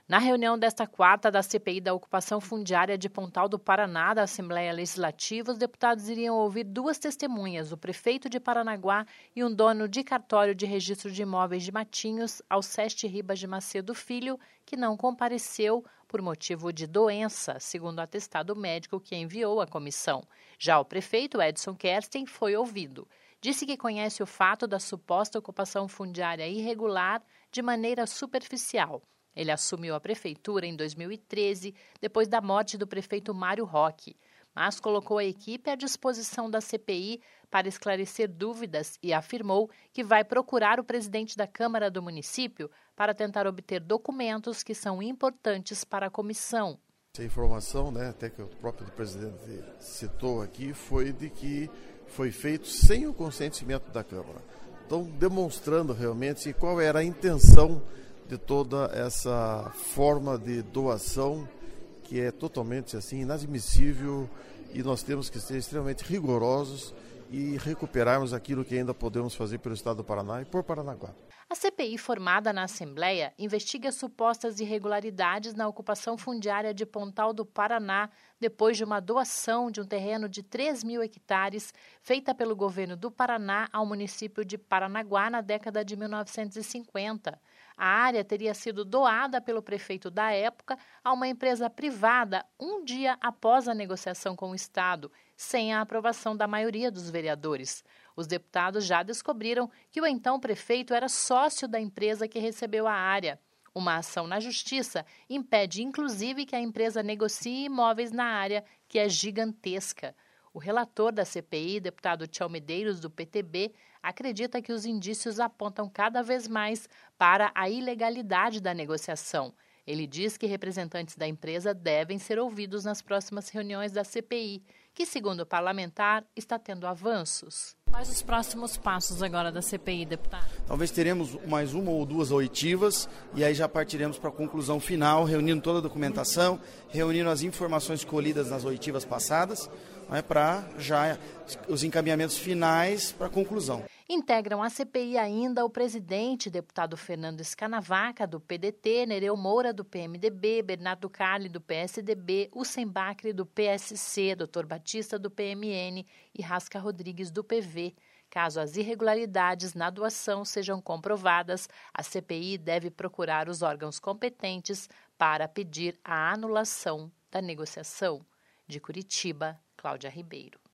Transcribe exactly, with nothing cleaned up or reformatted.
Na reunião desta quarta da C P I da ocupação fundiária de Pontal do Paraná da Assembleia Legislativa, os deputados iriam ouvir duas testemunhas, o prefeito de Paranaguá e um dono de cartório de registro de imóveis de Matinhos, Alceste Ribas de Macedo Filho, que não compareceu por motivo de doença, segundo o atestado médico que enviou à comissão. Já o prefeito, Edson Kersten, foi ouvido. Disse que conhece o fato da suposta ocupação fundiária irregular de maneira superficial. Ele assumiu a prefeitura em dois mil e treze, depois da morte do prefeito Mário Roque, mas colocou a equipe à disposição da C P I para esclarecer dúvidas e afirmou que vai procurar o presidente da Câmara do município para tentar obter documentos que são importantes para a comissão. Essa informação, né, até que o próprio presidente citou aqui, foi de que foi feito sem o consentimento da Câmara. Então, demonstrando realmente qual era a intenção de toda essa forma de doação que é totalmente assim inadmissível, e nós temos que ser extremamente rigorosos e recuperarmos aquilo que ainda podemos fazer pelo Estado do Paraná e por Paranaguá. A C P I formada na Assembleia investiga supostas irregularidades na ocupação fundiária de Pontal do Paraná depois de uma doação de um terreno de três mil hectares feita pelo governo do Paraná ao município de Paranaguá na década de mil novecentos e cinquenta. A área teria sido doada pelo prefeito da época a uma empresa privada um dia após a negociação com o Estado, sem a aprovação da maioria dos vereadores. Os deputados já descobriram que o então prefeito era sócio da empresa que recebeu a área. Uma ação na justiça impede, inclusive, que a empresa negocie imóveis na área, que é gigantesca. O relator da C P I, deputado Tchau Medeiros, do P T B, acredita que os indícios apontam cada vez mais para a ilegalidade da negociação. Ele diz que representantes da empresa devem ser ouvidos nas próximas reuniões da C P I, que, segundo o parlamentar, está tendo avanços. Quais os próximos passos agora da C P I, deputado? Talvez teremos mais uma ou duas oitivas e aí já partiremos para a conclusão final, reunindo toda a documentação, reunindo as informações colhidas nas oitivas passadas, né, para já os encaminhamentos finais para a conclusão. Integram a C P I ainda o presidente, deputado Fernando Scanavaca, do P D T, Nereu Moura, do P M D B, Bernardo Carli, do P S D B, Hussein Bacri, do P S C, doutor Batista, do P M N e Rasca Rodrigues, do P V. Caso as irregularidades na doação sejam comprovadas, a C P I deve procurar os órgãos competentes para pedir a anulação da negociação. De Curitiba, Cláudia Ribeiro.